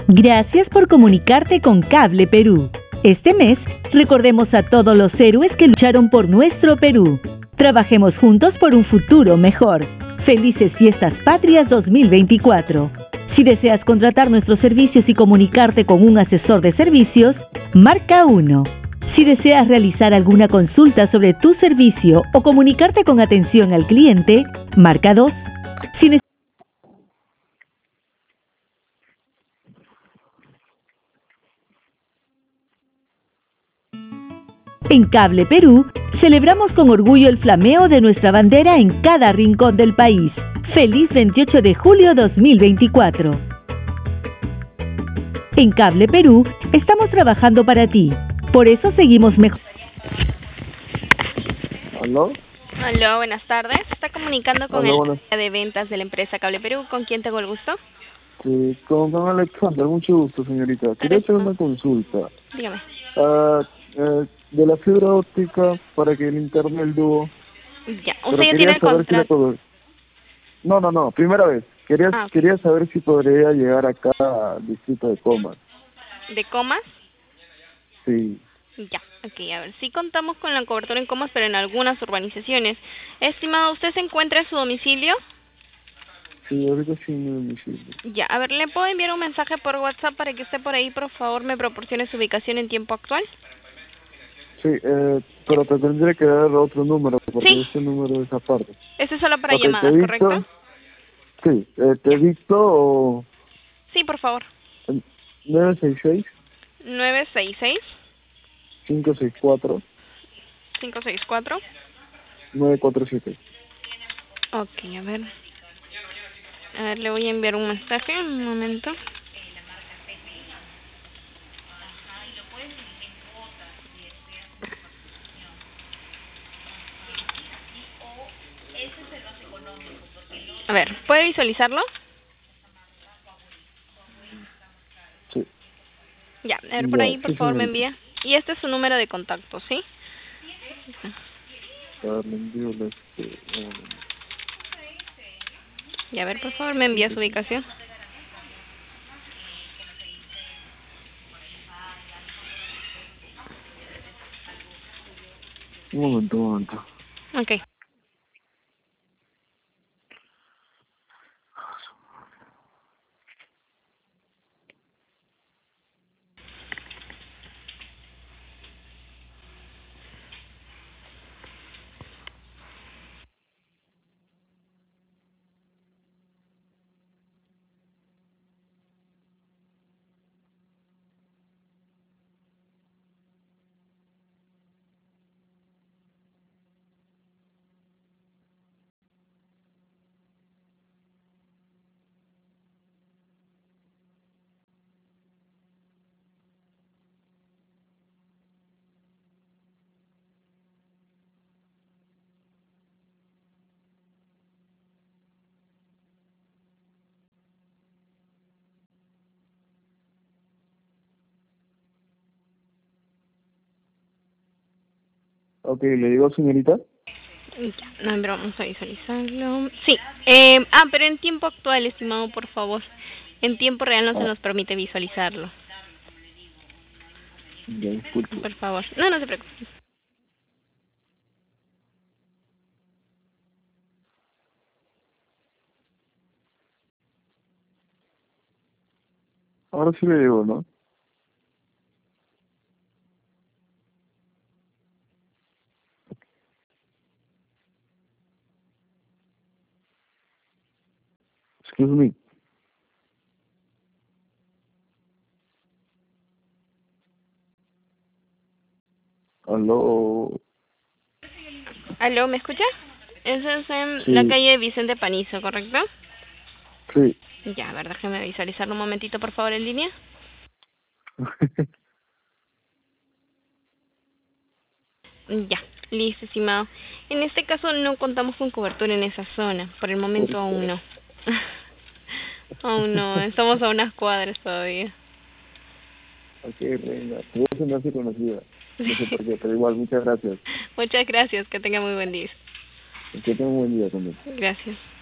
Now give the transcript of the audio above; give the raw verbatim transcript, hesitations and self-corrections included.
Gracias por comunicarte con Cable Perú. Este mes, recordemos a todos los héroes que lucharon por nuestro Perú. Trabajemos juntos por un futuro mejor. Felices Fiestas Patrias dos mil veinticuatro. Si deseas contratar nuestros servicios y comunicarte con un asesor de servicios, marca uno. Si deseas realizar alguna consulta sobre tu servicio o comunicarte con atención al cliente, marca dos. Si ne- En Cable Perú, celebramos con orgullo el flameo de nuestra bandera en cada rincón del país. Feliz veintiocho de julio dos mil veinticuatro. En Cable Perú, estamos trabajando para ti. Por eso seguimos mejor. ¿Aló? Aló, buenas tardes. Está comunicando con Aló, el buenas. área de ventas de la empresa Cable Perú. ¿Con quién tengo el gusto? Sí, con, con Alexander, mucho gusto, señorita. Quería hacer una consulta. Dígame. Ah, eh, de la fibra óptica para que el internet el dúo. Ya. Pero ¿Usted ya quería tiene el saber si la contrato? puedo... No, no, no, primera vez. Quería Ah, quería saber si podría llegar acá al distrito de Comas. ¿de comas? Sí, Ya. Ok, a ver. Sí contamos con la cobertura en comas, pero en algunas urbanizaciones. Estimado, ¿usted se encuentra en su domicilio? sí, ahorita sí me domicilio. Ya. A ver, ¿le puedo enviar un mensaje por WhatsApp para que usted por ahí, por favor, me proporcione su ubicación en tiempo actual? Sí, eh, pero te tendré que dar otro número porque Sí. ese número es aparte. Este es solo para Ok, te llamadas, ¿correcto? dicto. Sí, eh, te Ya. dicto o... Sí, por favor. nueve seis seis, nueve seis seis, cinco seis cuatro, cinco seis cuatro. nueve cuatro siete. Ok, a ver. A ver, le voy a enviar un mensaje, un momento. A ver, ¿puede visualizarlo? Sí. Ya, a ver, por Ya, ahí, por sí, favor, me señorita. envía. Y este es su número de contacto, ¿sí? Ah, le envío la, este, un momento. Y a ver, por favor, me envía su ubicación. Un momento, un momento. Ok. Ok, ¿le digo, señorita? Ya, no, pero vamos a visualizarlo. Sí. Eh, ah, pero en tiempo actual, estimado, por favor. En tiempo real no se Ah, nos permite visualizarlo. ya, disculpe. Por favor. No, no se preocupe. Ahora sí le digo, ¿no? Excuse me. Aló. ¿Aló, me escucha? Eso es en la Sí, calle Vicente Panizo, ¿correcto? sí. Ya, a ver, déjeme visualizarlo un momentito, por favor, en línea. Ya, listo, estimado. En este caso no contamos con cobertura en esa zona. Por el ¿Por momento aún qué? no. Aún no, estamos a unas cuadras todavía. Ok, reina. Tu voz se me hace conocida. No sé por qué, pero igual, muchas gracias. Muchas gracias, que tenga muy buen día. Que tenga un buen día también. Gracias.